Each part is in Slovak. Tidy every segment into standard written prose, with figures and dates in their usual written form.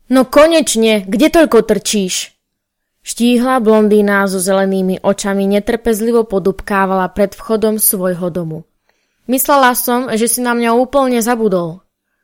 No konečne, kde toľko trčíš? Štíhla blondína so zelenými očami netrpezlivo podupkávala pred vchodom svojho domu. Myslela som, že si na mňa úplne zabudol.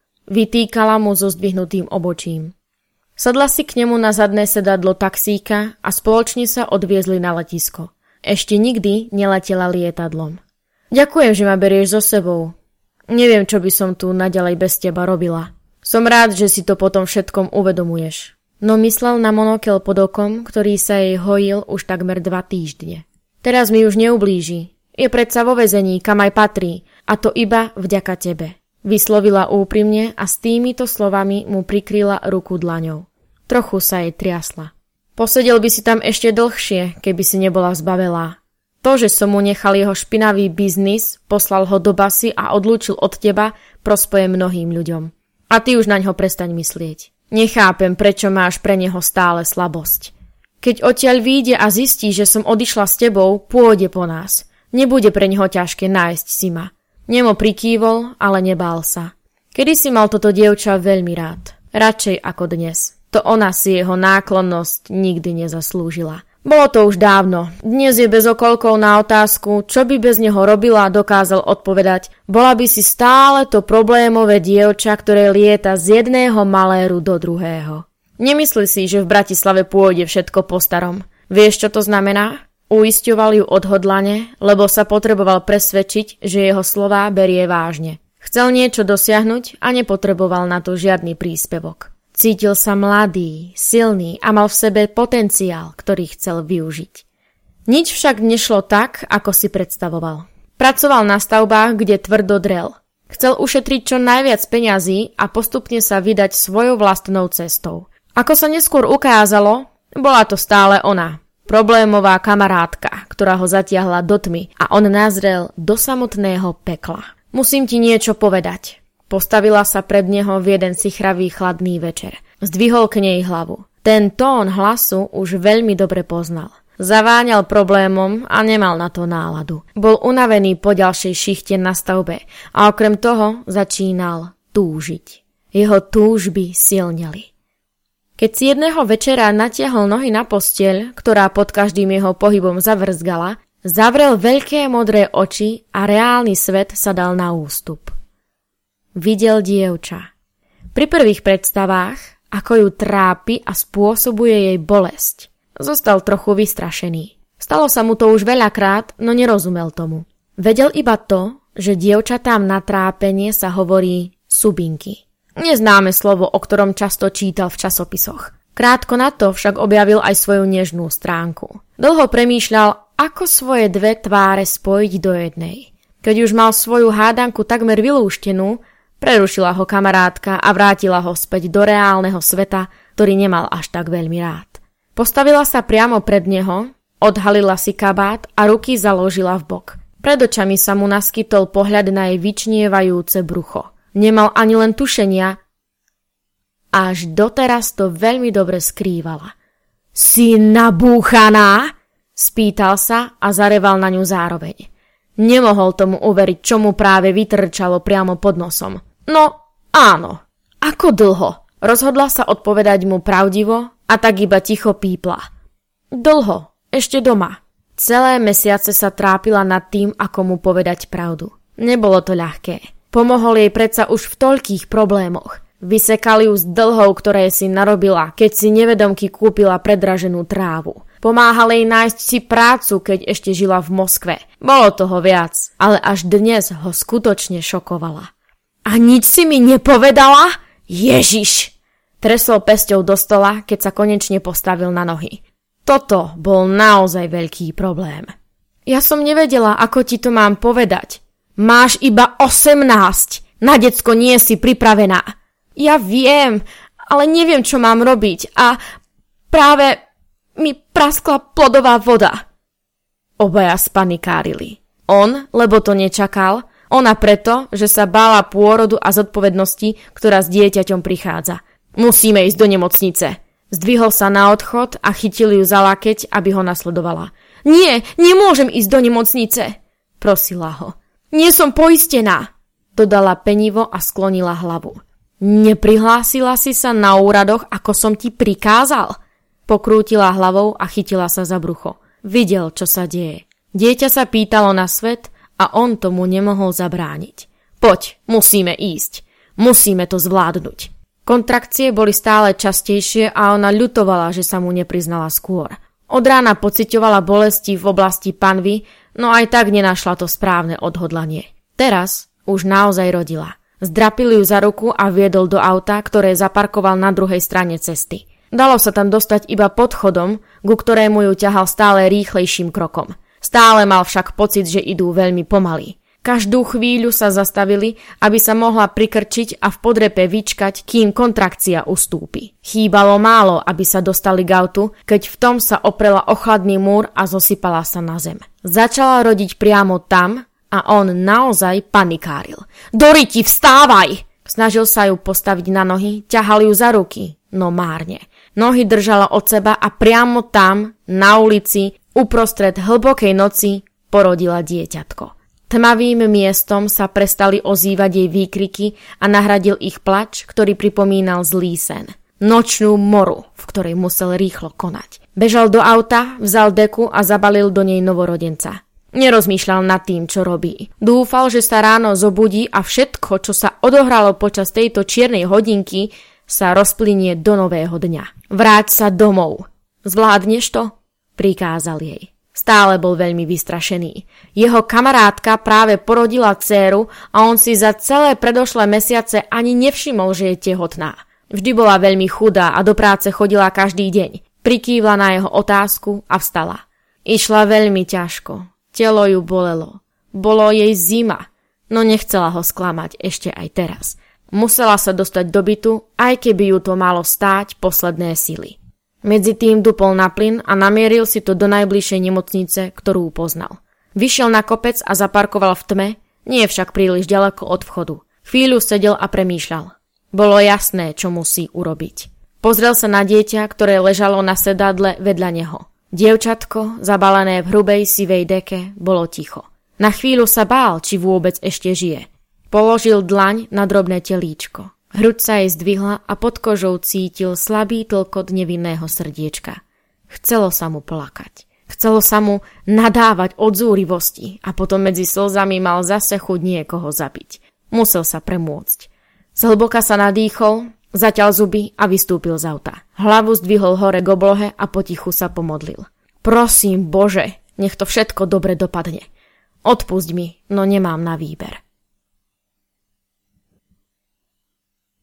Vytýkala mu so zdvihnutým obočím. Sadla si k nemu na zadné sedadlo taxíka a spoločne sa odviezli na letisko. Ešte nikdy neletela lietadlom. Ďakujem, že ma berieš so sebou. Neviem, čo by som tu naďalej bez teba robila. Som rád, že si to potom všetkom uvedomuješ. No myslel na monokel pod okom, ktorý sa jej hojil už takmer 2 týždne. Teraz mi už neublíži. Je predsa vo väzení, kam aj patrí, a to iba vďaka tebe. Vyslovila úprimne a s týmito slovami mu prikryla ruku dlaňou. Trochu sa jej triasla. Posedel by si tam ešte dlhšie, keby si nebola zbavelá. To, že som mu nechal jeho špinavý biznis, poslal ho do basy a odlúčil od teba, prospeje mnohým ľuďom. A ty už naňho prestaň myslieť. Nechápem, prečo máš pre neho stále slabosť. Keď odtiaľ vyjde a zistí, že som odišla s tebou, pôjde po nás. Nebude pre neho ťažké nájsť si ma. Nemo prikývol, ale nebál sa. Kedy si mal toto dievča veľmi rád. Radšej ako dnes. To ona si jeho náklonnosť nikdy nezaslúžila. Bolo to už dávno. Dnes je bez okolkov na otázku, čo by bez neho robila, dokázal odpovedať. Bola by si stále to problémové dievča, ktoré lieta z jedného maléru do druhého. Nemyslí si, že v Bratislave pôjde všetko po starom. Vieš, čo to znamená? Uisťoval ju odhodlane, lebo sa potreboval presvedčiť, že jeho slová berie vážne. Chcel niečo dosiahnuť a nepotreboval na to žiadny príspevok. Cítil sa mladý, silný a mal v sebe potenciál, ktorý chcel využiť. Nič však nešlo tak, ako si predstavoval. Pracoval na stavbách, kde tvrdo drel. Chcel ušetriť čo najviac peňazí a postupne sa vydať svojou vlastnou cestou. Ako sa neskôr ukázalo, bola to stále ona, problémová kamarátka, ktorá ho zatiahla do tmy a on nazrel do samotného pekla. Musím ti niečo povedať. Postavila sa pred neho v jeden sichravý chladný večer. Zdvihol k nej hlavu. Ten tón hlasu už veľmi dobre poznal. Zaváňal problémom a nemal na to náladu. Bol unavený po ďalšej šichte na stavbe a okrem toho začínal túžiť. Jeho túžby silneli. Keď si jedného večera natiahol nohy na posteľ, ktorá pod každým jeho pohybom zavrzgala, zavrel veľké modré oči a reálny svet sa dal na ústup. Videl dievča. Pri prvých predstavách, ako ju trápi a spôsobuje jej bolesť, zostal trochu vystrašený. Stalo sa mu to už veľakrát, no nerozumel tomu. Vedel iba to, že dievčatám na trápenie sa hovorí subinky. Neznáme slovo, o ktorom často čítal v časopisoch. Krátko na to však objavil aj svoju nežnú stránku. Dlho premýšľal, ako svoje dve tváre spojiť do jednej. Keď už mal svoju hádanku takmer vylúštenú, prerušila ho kamarátka a vrátila ho späť do reálneho sveta, ktorý nemal až tak veľmi rád. Postavila sa priamo pred neho, odhalila si kabát a ruky založila v bok. Pred očami sa mu naskytol pohľad na jej vyčnievajúce brucho. Nemal ani len tušenia, až doteraz to veľmi dobre skrývala. Si nabúchaná? Spýtal sa a zareval na ňu zároveň. Nemohol tomu uveriť, čo mu práve vytrčalo priamo pod nosom. No, áno. Ako dlho? Rozhodla sa odpovedať mu pravdivo a tak iba ticho pípla. Dlho, ešte doma. Celé mesiace sa trápila nad tým, ako mu povedať pravdu. Nebolo to ľahké. Pomohol jej predsa už v toľkých problémoch. Vysekali ju z dlhov, ktoré si narobila, keď si nevedomky kúpila predraženú trávu. Pomáhal jej nájsť si prácu, keď ešte žila v Moskve. Bolo toho viac, ale až dnes ho skutočne šokovala. A nič si mi nepovedala? Ježiš! Tresol pesťou do stola, keď sa konečne postavil na nohy. Toto bol naozaj veľký problém. Ja som nevedela, ako ti to mám povedať. Máš iba 18. Na decko nie si pripravená. Ja viem, ale neviem, čo mám robiť a práve mi praskla plodová voda. Obaja spanikárili. On, lebo to nečakal, ona preto, že sa bála pôrodu a zodpovednosti, ktorá s dieťaťom prichádza. Musíme ísť do nemocnice. Zdvihol sa na odchod a chytil ju za lakeť, aby ho nasledovala. Nie, nemôžem ísť do nemocnice, prosila ho. Nie som poistená, dodala penivo a sklonila hlavu. Neprihlásila si sa na úradoch, ako som ti prikázal? Pokrútila hlavou a chytila sa za brucho. Videl, čo sa deje. Dieťa sa pýtalo na svet a on tomu nemohol zabrániť. Poď, musíme ísť. Musíme to zvládnuť. Kontrakcie boli stále častejšie a ona ľutovala, že sa mu nepriznala skôr. Od rána pociťovala bolesti v oblasti panvy, no aj tak nenašla to správne odhodlanie. Teraz už naozaj rodila. Zdrapil ju za ruku a viedol do auta, ktoré zaparkoval na druhej strane cesty. Dalo sa tam dostať iba podchodom, ku ktorému ju ťahal stále rýchlejším krokom. Stále mal však pocit, že idú veľmi pomaly. Každú chvíľu sa zastavili, aby sa mohla prikrčiť a v podrepe vyčkať, kým kontrakcia ustúpi. Chýbalo málo, aby sa dostali k autu, keď v tom sa oprela o chladný múr a zosypala sa na zem. Začala rodiť priamo tam a on naozaj panikáril. Doriti, vstávaj! Snažil sa ju postaviť na nohy, ťahal ju za ruky, no márne. Nohy držala od seba a priamo tam, na ulici, uprostred hlbokej noci, porodila dieťatko. Tmavým miestom sa prestali ozývať jej výkriky a nahradil ich plač, ktorý pripomínal zlý sen. Nočnú moru, v ktorej musel rýchlo konať. Bežal do auta, vzal deku a zabalil do nej novorodenca. Nerozmýšľal nad tým, čo robí. Dúfal, že sa ráno zobudí a všetko, čo sa odohralo počas tejto čiernej hodinky, sa rozplynie do nového dňa. Vráť sa domov. Zvládneš to? Prikázal jej. Stále bol veľmi vystrašený. Jeho kamarátka práve porodila dcéru a on si za celé predošlé mesiace ani nevšimol, že je tehotná. Vždy bola veľmi chudá a do práce chodila každý deň. Prikývla na jeho otázku a vstala. Išla veľmi ťažko. Telo ju bolelo. Bolo jej zima, no nechcela ho sklamať ešte aj teraz. Musela sa dostať do bytu, aj keby ju to malo stáť posledné sily. Medzi tým dupol na plyn a namieril si to do najbližšej nemocnice, ktorú poznal. Vyšiel na kopec a zaparkoval v tme, nie však príliš ďaleko od vchodu. Chvíľu sedel a premýšľal. Bolo jasné, čo musí urobiť. Pozrel sa na dieťa, ktoré ležalo na sedadle vedľa neho. Dievčatko, zabalené v hrubej sivej deke, bolo ticho. Na chvíľu sa bál, či vôbec ešte žije. Položil dlaň na drobné telíčko. Hruď sa jej zdvihla a pod kožou cítil slabý tlkot nevinného srdiečka. Chcelo sa mu plakať. Chcelo sa mu nadávať od zúrivosti a potom medzi slzami mal zase chuť niekoho zabiť. Musel sa premôcť. Zhlboka sa nadýchol, zaťal zuby a vystúpil z auta. Hlavu zdvihol hore k oblohe a potichu sa pomodlil. Prosím, Bože, nech to všetko dobre dopadne. Odpusť mi, no nemám na výber.